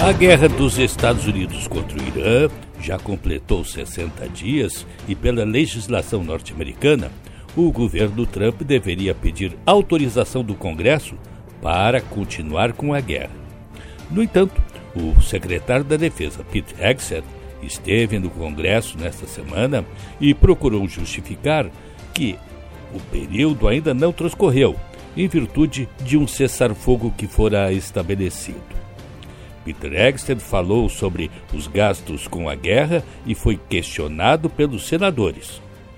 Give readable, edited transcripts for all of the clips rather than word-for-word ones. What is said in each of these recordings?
A guerra dos Estados Unidos contra o Irã já completou 60 dias e, pela legislação norte-americana, o governo Trump deveria pedir autorização do Congresso para continuar com a guerra. No entanto, o secretário da Defesa, Pete Hegseth, esteve no Congresso nesta semana e procurou justificar que o período ainda não transcorreu, em virtude de um cessar-fogo que fora estabelecido. Peter Hegseth falou sobre os gastos com a guerra e foi questionado pelos senadores.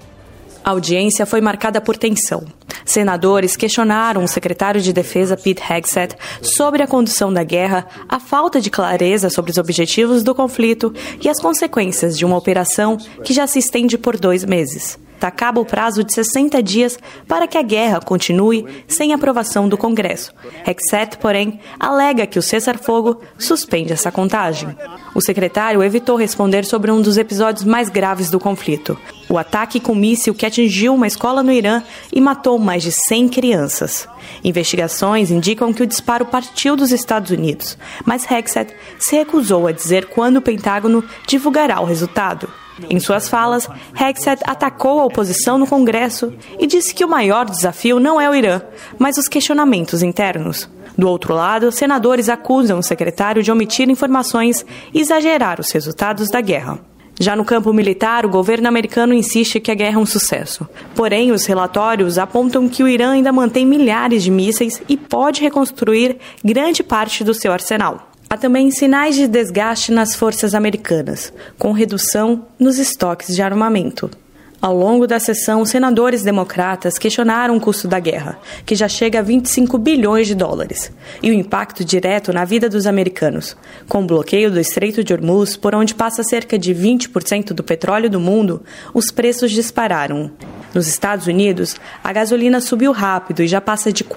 A audiência foi marcada por tensão. Senadores questionaram o secretário de Defesa, Pete Hegseth, sobre a condução da guerra, a falta de clareza sobre os objetivos do conflito e as consequências de uma operação que já se estende por 2 meses. Acaba o prazo de 60 dias para que a guerra continue sem aprovação do Congresso. Hegseth, porém, alega que o cessar-fogo suspende essa contagem. O secretário evitou responder sobre um dos episódios mais graves do conflito: o ataque com míssil que atingiu uma escola no Irã e matou mais de 100 crianças. Investigações indicam que o disparo partiu dos Estados Unidos, mas Hegseth se recusou a dizer quando o Pentágono divulgará o resultado. Em suas falas, Hegseth atacou a oposição no Congresso e disse que o maior desafio não é o Irã, mas os questionamentos internos. Do outro lado, senadores acusam o secretário de omitir informações e exagerar os resultados da guerra. Já no campo militar, o governo americano insiste que a guerra é um sucesso. Porém, os relatórios apontam que o Irã ainda mantém milhares de mísseis e pode reconstruir grande parte do seu arsenal. Há também sinais de desgaste nas forças americanas, com redução nos estoques de armamento. Ao longo da sessão, senadores democratas questionaram o custo da guerra, que já chega a 25 bilhões de dólares, e o impacto direto na vida dos americanos. Com o bloqueio do Estreito de Hormuz, por onde passa cerca de 20% do petróleo do mundo, os preços dispararam. Nos Estados Unidos, a gasolina subiu rápido e já passa de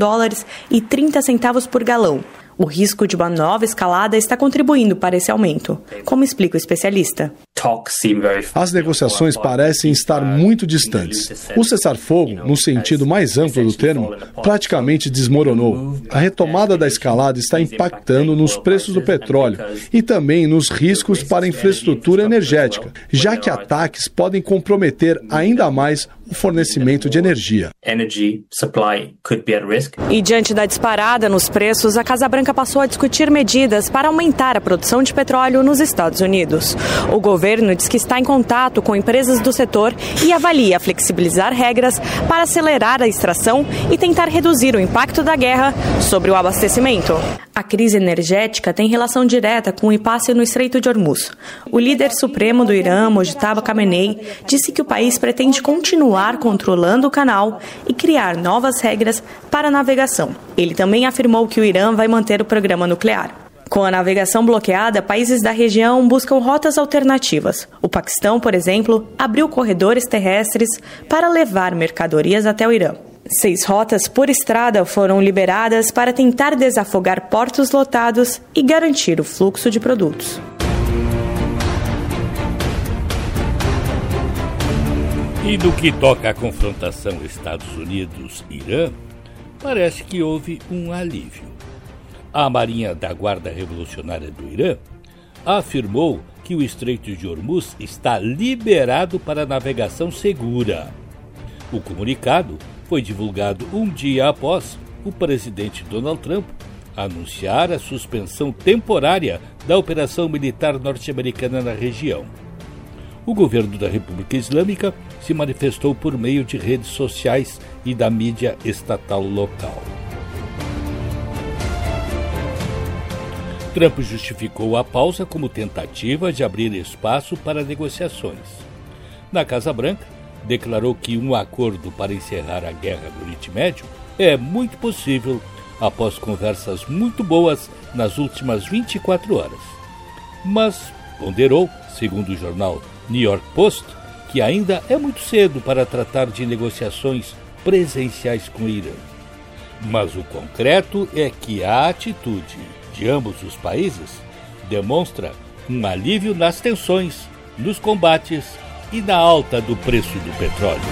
$4,30 por galão. O risco de uma nova escalada está contribuindo para esse aumento, como explica o especialista. As negociações parecem estar muito distantes. O cessar-fogo, no sentido mais amplo do termo, praticamente desmoronou. A retomada da escalada está impactando nos preços do petróleo e também nos riscos para a infraestrutura energética, já que ataques podem comprometer ainda mais o fornecimento de energia. E diante da disparada nos preços, a Casa Branca passou a discutir medidas para aumentar a produção de petróleo nos Estados Unidos. O governo diz que está em contato com empresas do setor e avalia flexibilizar regras para acelerar a extração e tentar reduzir o impacto da guerra sobre o abastecimento. A crise energética tem relação direta com o impasse no Estreito de Hormuz. O líder supremo do Irã, Mojtaba Khamenei, disse que o país pretende continuar controlando o canal e criar novas regras para a navegação. Ele também afirmou que o Irã vai manter o programa nuclear. Com a navegação bloqueada, países da região buscam rotas alternativas. O Paquistão, por exemplo, abriu corredores terrestres para levar mercadorias até o Irã. 6 rotas por estrada foram liberadas para tentar desafogar portos lotados e garantir o fluxo de produtos. E no que toca à confrontação Estados Unidos-Irã, parece que houve um alívio. A Marinha da Guarda Revolucionária do Irã afirmou que o Estreito de Hormuz está liberado para navegação segura. O comunicado foi divulgado um dia após o presidente Donald Trump anunciar a suspensão temporária da operação militar norte-americana na região. O governo da República Islâmica se manifestou por meio de redes sociais e da mídia estatal local. Trump justificou a pausa como tentativa de abrir espaço para negociações. Na Casa Branca, declarou que um acordo para encerrar a guerra no Oriente Médio é muito possível após conversas muito boas nas últimas 24 horas. Mas ponderou, segundo o jornal New York Post, que ainda é muito cedo para tratar de negociações presenciais com o Irã. Mas o concreto é que a atitude de ambos os países demonstra um alívio nas tensões, nos combates e na alta do preço do petróleo.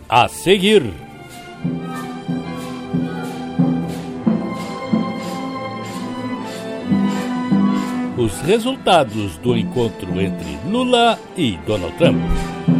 A seguir. Os resultados do encontro entre Lula e Donald Trump.